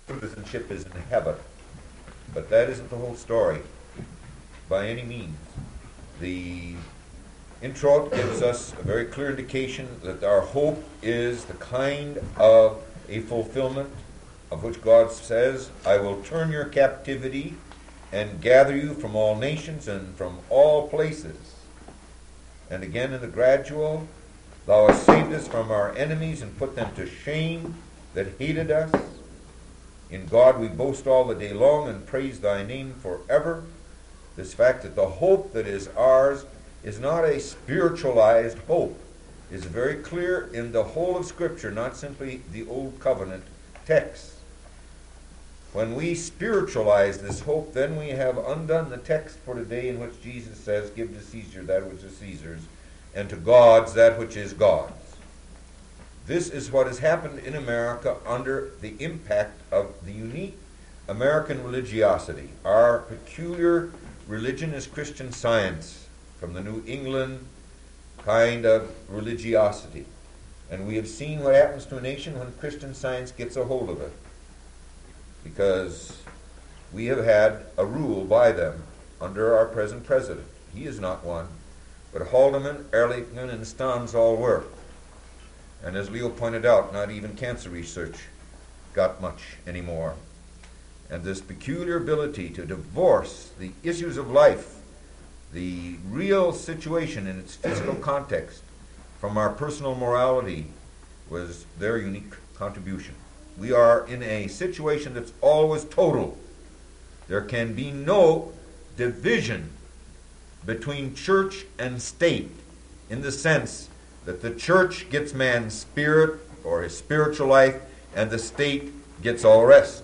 citizenship is in heaven. But that isn't the whole story by any means. The introit gives us a very clear indication that our hope is the kind of a fulfillment of which God says, I will turn your captivity and gather you from all nations and from all places. And again in the gradual, thou hast saved us from our enemies and put them to shame that hated us. In God we boast all the day long and praise thy name forever. This fact that the hope that is ours is not a spiritualized hope is very clear in the whole of Scripture, not simply the Old Covenant text. When we spiritualize this hope, then we have undone the text for today in which Jesus says, give to Caesar that which is Caesar's, and to God's that which is God's. This is what has happened in America under the impact of the unique American religiosity. Our peculiar religion is Christian Science, from the New England kind of religiosity. And we have seen what happens to a nation when Christian Science gets a hold of it. Because we have had a rule by them under our present president. He is not one, but Haldeman, Ehrlichman, and Stans all were. And as Leo pointed out, not even cancer research got much anymore. And this peculiar ability to divorce the issues of life, the real situation in its physical context, from our personal morality was their unique contribution. We are in a situation that's always total. There can be no division between church and state in the sense that the church gets man's spirit or his spiritual life and the state gets all the rest.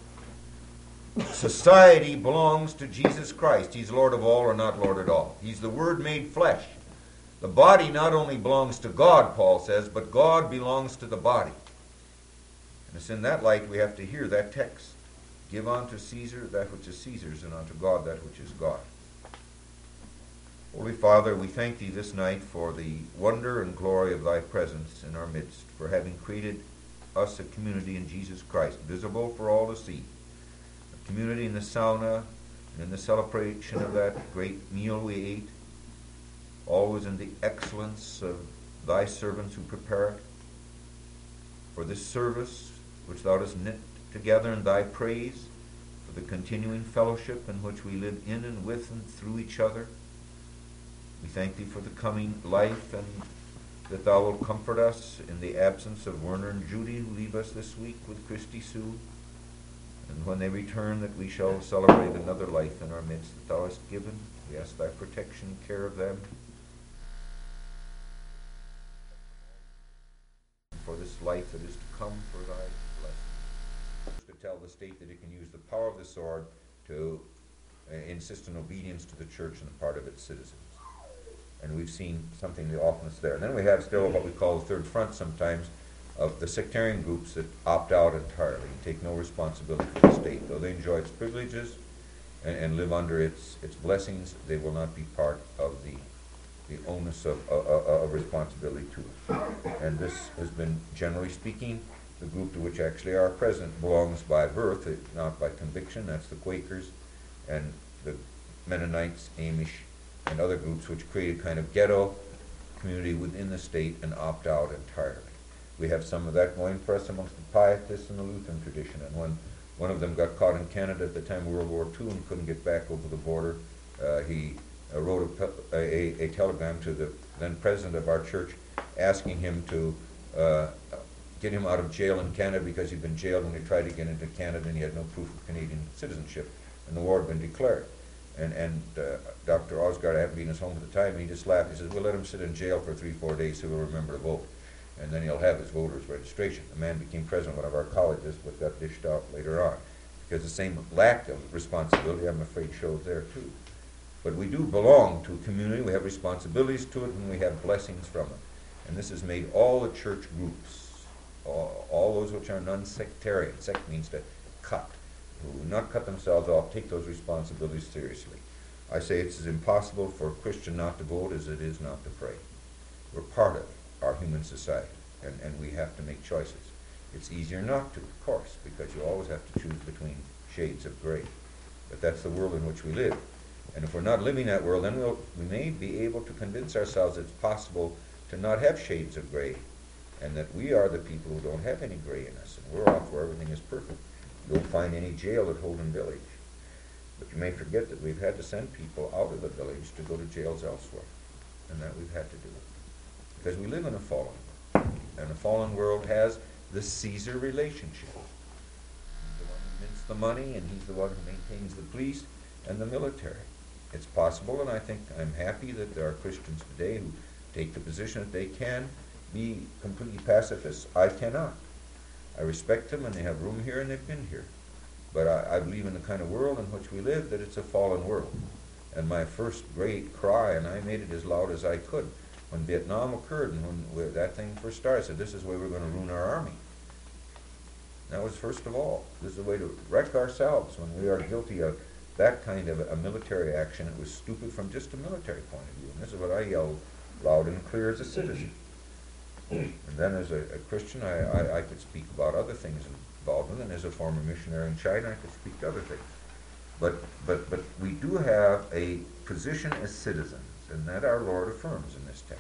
Society belongs to Jesus Christ. He's Lord of all or not Lord at all. He's the Word made flesh. The body not only belongs to God, Paul says, but God belongs to the body. And it's in that light we have to hear that text. Give unto Caesar that which is Caesar's, and unto God that which is God. Holy Father, we thank Thee this night for the wonder and glory of Thy presence in our midst, for having created us a community in Jesus Christ, visible for all to see. A community in the sauna and in the celebration of that great meal we ate, always in the excellence of Thy servants who prepare it. For this service which Thou dost knit together in Thy praise, for the continuing fellowship in which we live in and with and through each other. We thank Thee for the coming life, and that Thou wilt comfort us in the absence of Werner and Judy, who leave us this week with Christy Sue. And when they return, that we shall celebrate another life in our midst that Thou hast given. We ask Thy protection and care of them. For this life that is to come, for Thy blessing. To tell the state that it can use the power of the sword to insist on obedience to the church on the part of its citizens. And we've seen something the oftenest there. And then we have still what we call the third front sometimes of the sectarian groups that opt out entirely and take no responsibility for the state. Though they enjoy its privileges and live under its blessings, they will not be part of the onus of responsibility to it. And this has been, generally speaking, the group to which actually our president belongs by birth, not by conviction. That's the Quakers and the Mennonites, Amish, and other groups which create a kind of ghetto community within the state and opt out entirely. We have some of that going for us amongst the Pietists and the Lutheran tradition. And when one of them got caught in Canada at the time of World War II and couldn't get back over the border, he wrote a telegram to the then president of our church asking him to get him out of jail in Canada because he'd been jailed when he tried to get into Canada and he had no proof of Canadian citizenship, and the war had been declared. And Dr. Osgard happened to be in his home at the time, and he just laughed. He says, we'll let him sit in jail for 3-4 days so he'll remember to vote, and then he'll have his voter's registration. The man became president of one of our colleges, but got dished out later on, because the same lack of responsibility, I'm afraid, shows there too. But we do belong to a community, we have responsibilities to it, and we have blessings from it. And this has made all the church groups, all those which are non-sectarian, sect means to cut, who will not cut themselves off, take those responsibilities seriously. I say it's as impossible for a Christian not to vote as it is not to pray. We're part of our human society, and we have to make choices. It's easier not to, of course, because you always have to choose between shades of gray. But that's the world in which we live. And if we're not living that world, then we may be able to convince ourselves it's possible to not have shades of gray, and that we are the people who don't have any gray in us, and we're off where everything is perfect. You don't find any jail at Holden Village. But you may forget that we've had to send people out of the village to go to jails elsewhere, and that we've had to do. Because we live in a fallen world, and a fallen world has the Caesar relationship. He's the one who mints the money, and he's the one who maintains the police and the military. It's possible, and I think I'm happy that there are Christians today who take the position that they can be completely pacifists. I cannot. I respect them, and they have room here, and they've been here. But I believe in the kind of world in which we live, that it's a fallen world. And my first great cry, and I made it as loud as I could, when Vietnam occurred and when that thing first started, I said, this is the way we're going to ruin our army. That was first of all. This is the way to wreck ourselves when we are guilty of that kind of a military action. It was stupid from just a military point of view. And this is what I yelled loud and clear as a citizen. And then as a Christian, I could speak about other things involved in it. And as a former missionary in China, I could speak to other things. But we do have a position as citizens, and that our Lord affirms in this text.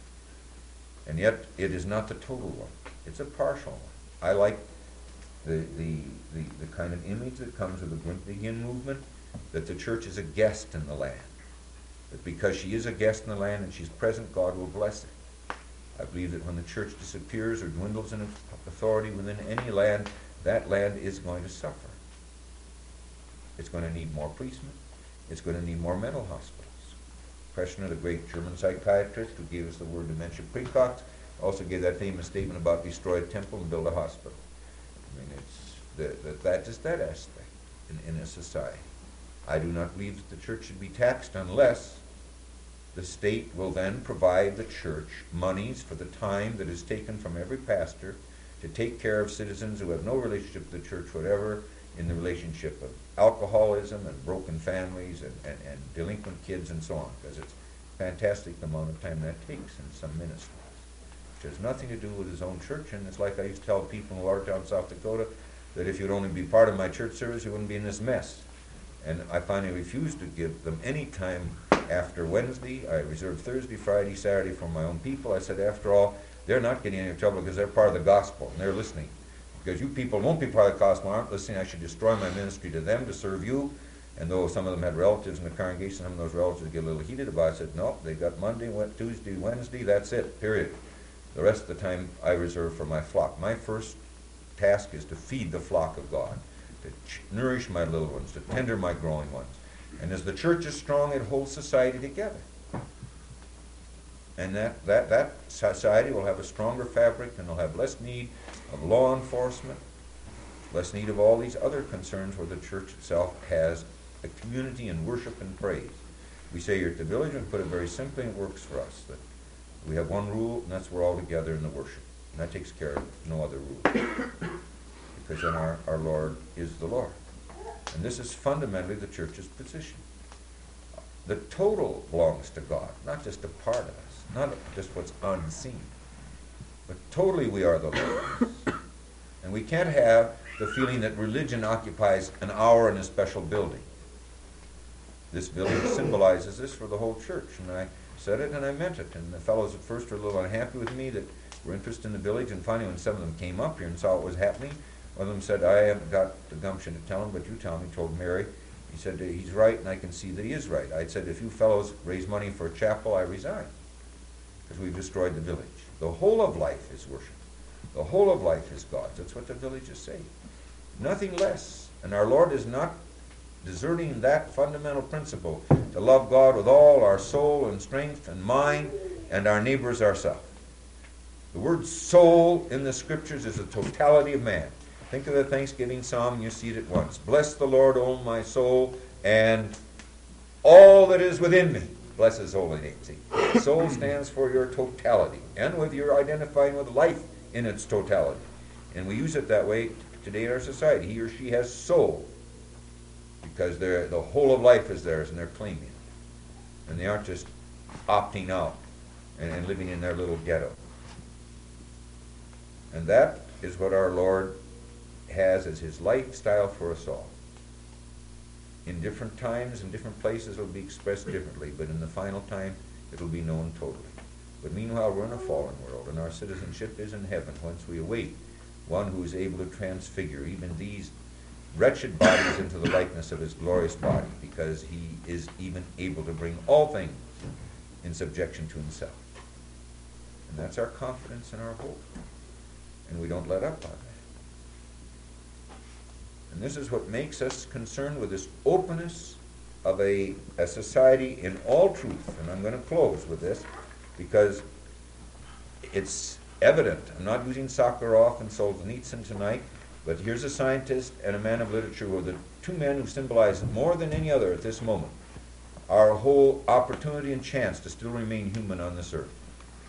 And yet, it is not the total one. It's a partial one. I like the kind of image that comes with the Grundtvigian movement, that the church is a guest in the land. That because she is a guest in the land and she's present, God will bless it. I believe that when the church disappears or dwindles in its authority within any land, that land is going to suffer. It's going to need more policemen. It's going to need more mental hospitals. Kreshner, the great German psychiatrist who gave us the word dementia precox, also gave that famous statement about destroy a temple and build a hospital. I mean, it's just that aspect in a society. I do not believe that the church should be taxed unless the state will then provide the church monies for the time that is taken from every pastor to take care of citizens who have no relationship to the church whatever, in the relationship of alcoholism and broken families and delinquent kids and so on, because it's fantastic the amount of time that takes in some ministries, which has nothing to do with his own church. And it's like I used to tell people in Watertown, South Dakota, that if you'd only be part of my church service, you wouldn't be in this mess. And I finally refused to give them any time after Wednesday. I reserved Thursday, Friday, Saturday for my own people. I said, after all, they're not getting any trouble because they're part of the gospel and they're listening. Because you people won't be part of the gospel, aren't listening. I should destroy my ministry to them to serve you. And though some of them had relatives in the congregation, some of those relatives get a little heated about it. I said, no, they got Monday, Tuesday, Wednesday, that's it, period. The rest of the time I reserve for my flock. My first task is to feed the flock of God, to nourish my little ones, to tender my growing ones. And as the church is strong, it holds society together. And that society will have a stronger fabric, and will have less need of law enforcement, less need of all these other concerns where the church itself has a community in worship and praise. We say here at the village, and put it very simply, it works for us, that we have one rule, and that's we're all together in the worship. And that takes care of no other rule. Because then our Lord is the Lord. And this is fundamentally the church's position. The total belongs to God, not just a part of us, not just what's unseen. But totally we are the Lord's. And we can't have the feeling that religion occupies an hour in a special building. This building symbolizes this for the whole church. And I said it and I meant it. And the fellows at first were a little unhappy with me that were interested in the village. And finally, when some of them came up here and saw what was happening, one of them said, I haven't got the gumption to tell him, but you tell him. He told Mary. He said, he's right, and I can see that he is right. I said, if you fellows raise money for a chapel, I resign. Because we've destroyed the village. The whole of life is worship. The whole of life is God's. That's what the villages say. Nothing less. And our Lord is not deserting that fundamental principle, to love God with all our soul and strength and mind, and our neighbors ourselves. The word soul in the Scriptures is the totality of man. Think of the Thanksgiving psalm and you see it at once. Bless the Lord, O my soul, and all that is within me. Bless his holy name. See, soul stands for your totality, and with your identifying with life in its totality. And we use it that way today in our society. He or she has soul, because the whole of life is theirs, and they're claiming it. And they aren't just opting out and living in their little ghetto. And that is what our Lord has as his lifestyle for us all. In different times and different places it will be expressed differently, but in the final time it will be known totally. But meanwhile we're in a fallen world, and our citizenship is in heaven, whence we await one who is able to transfigure even these wretched bodies into the likeness of his glorious body, because he is even able to bring all things in subjection to himself. And that's our confidence and our hope. And we don't let up on that. And this is what makes us concerned with this openness of a society in all truth. And I'm going to close with this because it's evident. I'm not using Sakharov and Solzhenitsyn tonight, but here's a scientist and a man of literature who are the two men who symbolize more than any other at this moment our whole opportunity and chance to still remain human on this earth.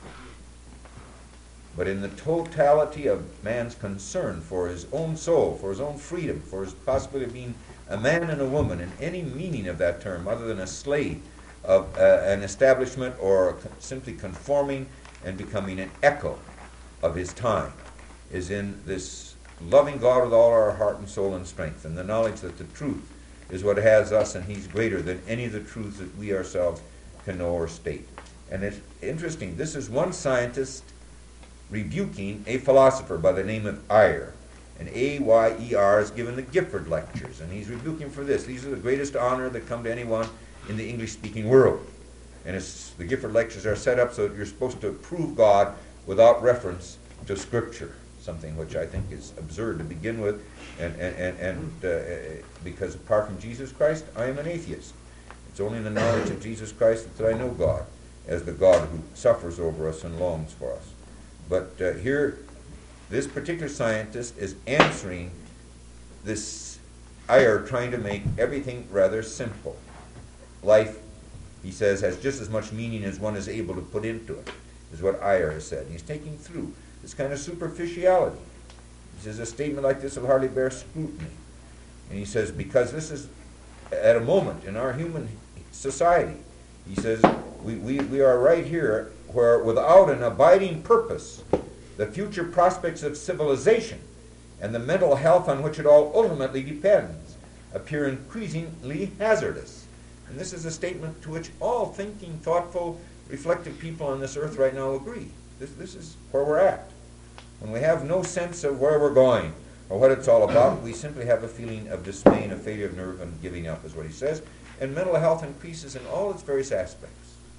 But in the totality of man's concern for his own soul, for his own freedom, for his possibility of being a man and a woman in any meaning of that term other than a slave of an establishment or simply conforming and becoming an echo of his time, is in this loving God with all our heart and soul and strength, and the knowledge that the truth is what has us, and he's greater than any of the truths that we ourselves can know or state. And it's interesting, this is one scientist rebuking a philosopher by the name of Ayer. And A-Y-E-R is given the Gifford Lectures, and he's rebuking for this. These are the greatest honor that come to anyone in the English-speaking world. And the Gifford Lectures are set up so that you're supposed to prove God without reference to Scripture, something which I think is absurd to begin with, and because apart from Jesus Christ, I am an atheist. It's only in the knowledge of Jesus Christ that I know God as the God who suffers over us and longs for us. But here, this particular scientist is answering this Ayer trying to make everything rather simple. Life, he says, has just as much meaning as one is able to put into it, is what Ayer has said. And he's taking through this kind of superficiality. He says a statement like this will hardly bear scrutiny. And he says, because this is at a moment in our human society, he says, we are right here where without an abiding purpose, the future prospects of civilization and the mental health on which it all ultimately depends appear increasingly hazardous. And this is a statement to which all thinking, thoughtful, reflective people on this earth right now agree. This is where we're at. When we have no sense of where we're going or what it's all about, we simply have a feeling of dismay and a failure of nerve and giving up, is what he says. And mental health increases in all its various aspects.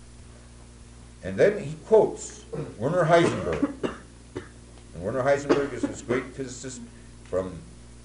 And then he quotes Werner Heisenberg. And Werner Heisenberg is this great physicist from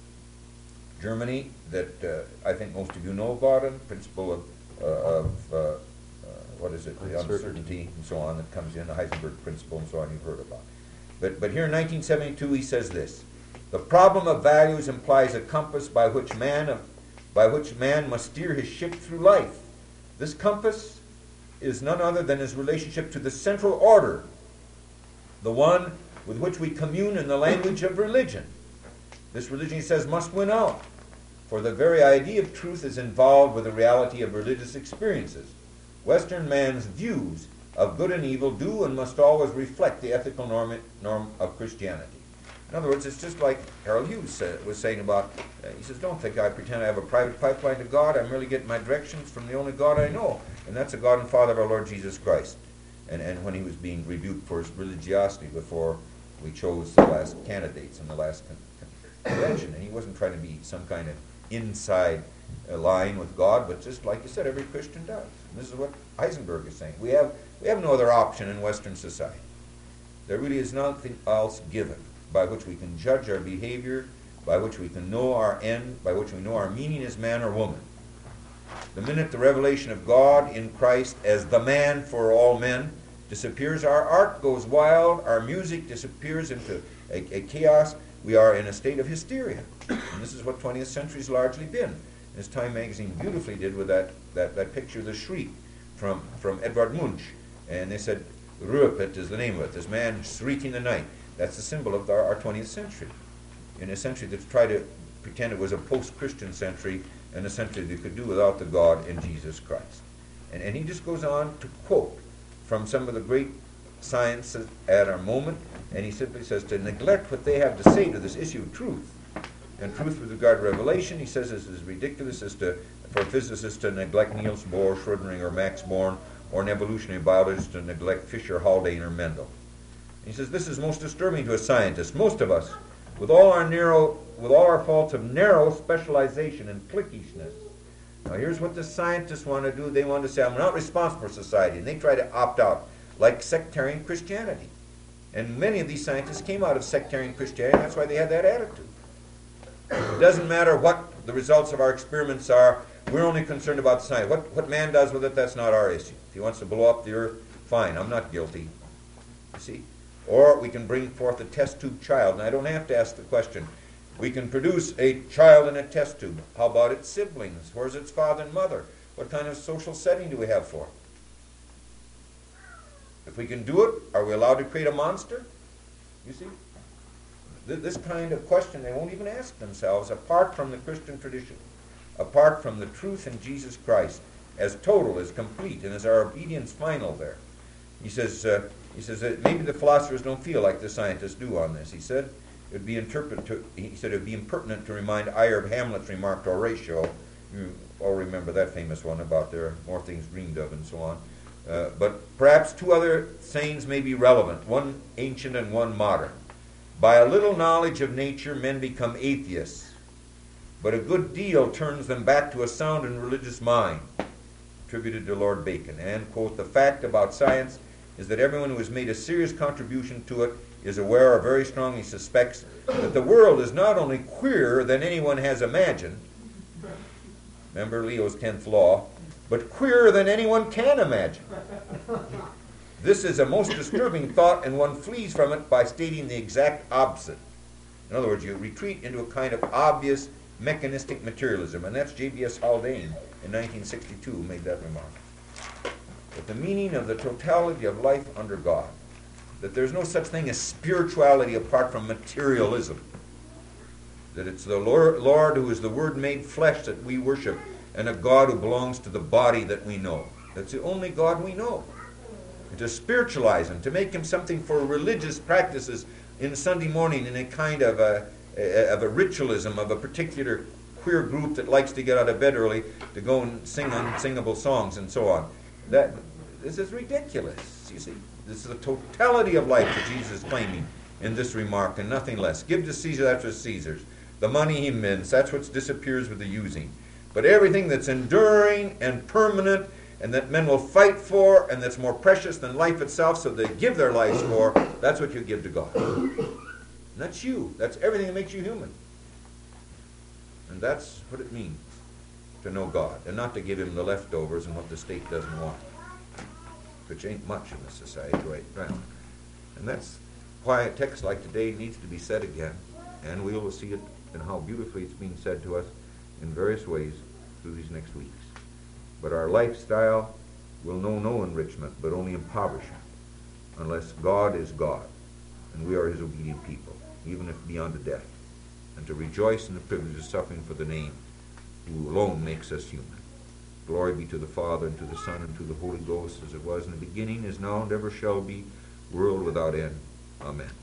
Germany that I think most of you know about him, principle of what is it, the uncertainty and so on that comes in, the Heisenberg principle and so on you've heard about. But here in 1972 he says this: the problem of values implies a compass by which man must steer his ship through life. This compass is none other than his relationship to the central order, the one with which we commune in the language of religion. This religion, he says, must win out, for the very idea of truth is involved with the reality of religious experiences. Western man's views of good and evil do and must always reflect the ethical norm of Christianity. In other words, it's just like Harold Hughes was saying about, he says, don't think I pretend I have a private pipeline to God. I'm merely getting my directions from the only God I know, and that's the God and Father of our Lord Jesus Christ. And when he was being rebuked for his religiosity before we chose the last candidates in the last convention, and he wasn't trying to be some kind of inside line with God, but just like you said, every Christian does. And this is what Heisenberg is saying. We have no other option in Western society. There really is nothing else given by which we can judge our behavior, by which we can know our end, by which we know our meaning as man or woman. The minute the revelation of God in Christ as the man for all men disappears, our art goes wild, our music disappears into a chaos. We are in a state of hysteria. And this is what 20th century has largely been. As Time magazine beautifully did with that picture, The Shriek, from Edvard Munch. And they said, Ruhrpott is the name of it, this man shrieking the night. That's the symbol of our 20th century. In a century that's tried to pretend it was a post-Christian century, and a century that could do without the God in Jesus Christ. And he just goes on to quote from some of the great science at our moment, and he simply says to neglect what they have to say to this issue of truth. And truth with regard to revelation, he says, is as ridiculous as for physicists to neglect Niels Bohr, Schrödinger, or Max Born, or an evolutionary biologist to neglect Fisher, Haldane, or Mendel. And he says this is most disturbing to a scientist. Most of us, with all our faults of narrow specialization and cliquishness. Now here's what the scientists want to do. They want to say, I'm not responsible for society, and they try to opt out, like sectarian Christianity. And many of these scientists came out of sectarian Christianity, and that's why they had that attitude. It doesn't matter what the results of our experiments are. We're only concerned about science. What man does with it, that's not our issue. If he wants to blow up the earth, fine, I'm not guilty. You see? Or we can bring forth a test tube child, and I don't have to ask the question. We can produce a child in a test tube. How about its siblings? Where's its father and mother? What kind of social setting do we have for it? If we can do it, are we allowed to create a monster? You see? This kind of question they won't even ask themselves apart from the Christian tradition, apart from the truth in Jesus Christ as total, as complete, and as our obedience final there. He says that maybe the philosophers don't feel like the scientists do on this. He said it would be impertinent to remind Iyer of Hamlet's remark to Horatio. You all remember that famous one about there are more things dreamed of and so on. But perhaps two other sayings may be relevant, one ancient and one modern. By a little knowledge of nature, men become atheists, but a good deal turns them back to a sound and religious mind, attributed to Lord Bacon. And, quote, the fact about science is that everyone who has made a serious contribution to it is aware or very strongly suspects that the world is not only queerer than anyone has imagined, remember Leo's 10th law, but queerer than anyone can imagine. This is a most disturbing thought, and one flees from it by stating the exact opposite. In other words, you retreat into a kind of obvious mechanistic materialism, and that's J.B.S. Haldane in 1962 who made that remark. That the meaning of the totality of life under God, that there's no such thing as spirituality apart from materialism, that it's the Lord who is the Word made flesh that we worship, and a God who belongs to the body that we know. That's the only God we know. And to spiritualize him, to make him something for religious practices in Sunday morning in a kind of a ritualism of a particular queer group that likes to get out of bed early to go and sing unsingable songs and so on. This is ridiculous, you see. This is the totality of life that Jesus is claiming in this remark and nothing less. Give to Caesar that's what's Caesar's. The money he mints, that's what disappears with the using. But everything that's enduring and permanent and that men will fight for and that's more precious than life itself, so they give their lives for, that's what you give to God. And that's you. That's everything that makes you human. And that's what it means to know God, and not to give him the leftovers and what the state doesn't want, which ain't much in this society right now. And that's why a text like today needs to be said again, and we will see it and how beautifully it's being said to us in various ways through these next weeks. But our lifestyle will know no enrichment, but only impoverishment, unless God is God, and we are his obedient people, even if beyond a death, and to rejoice in the privilege of suffering for the name, who alone makes us human. Glory be to the Father, and to the Son, and to the Holy Ghost, as it was in the beginning, is now, and ever shall be, world without end. Amen.